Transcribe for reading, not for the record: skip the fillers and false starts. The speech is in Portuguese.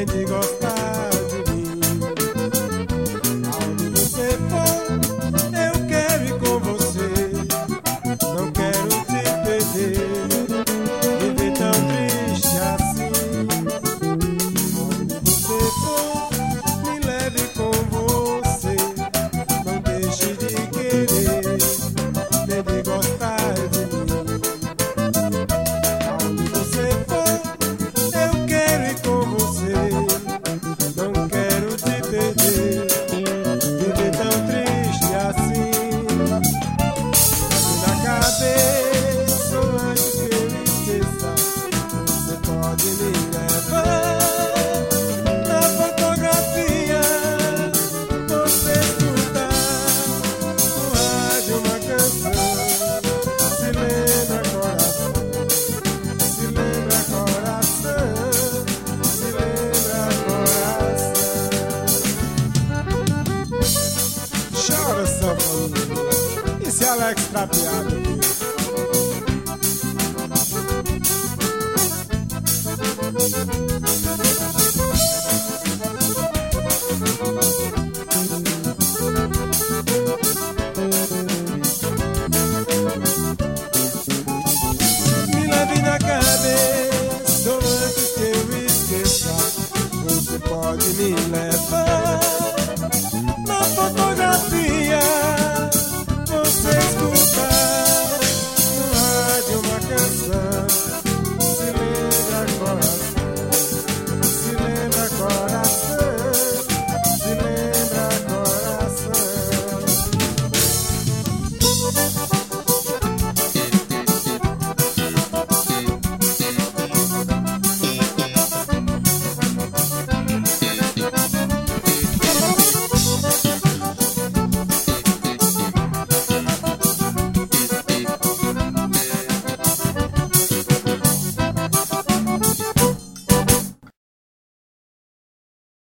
tem de gostar de mim. Aonde você for, eu quero ir com você. Não quero te perder, viver tão triste assim. Aonde você for, me leve com você. Não deixe de querer, nem de gostar de mim. Aonde você for, eu quero ir com você. Não quero te perder, viver tão triste assim. Na cabeça, antes que eu esqueça, você pode me levar. Na fotografia, você escutar no rádio uma canção. Se lembra coração, se lembra coração, se lembra coração. Chora, sanfoneiro, esse Alex trapeado aqui. Me leve na cabeça, ou antes que eu esqueça, você pode me levar.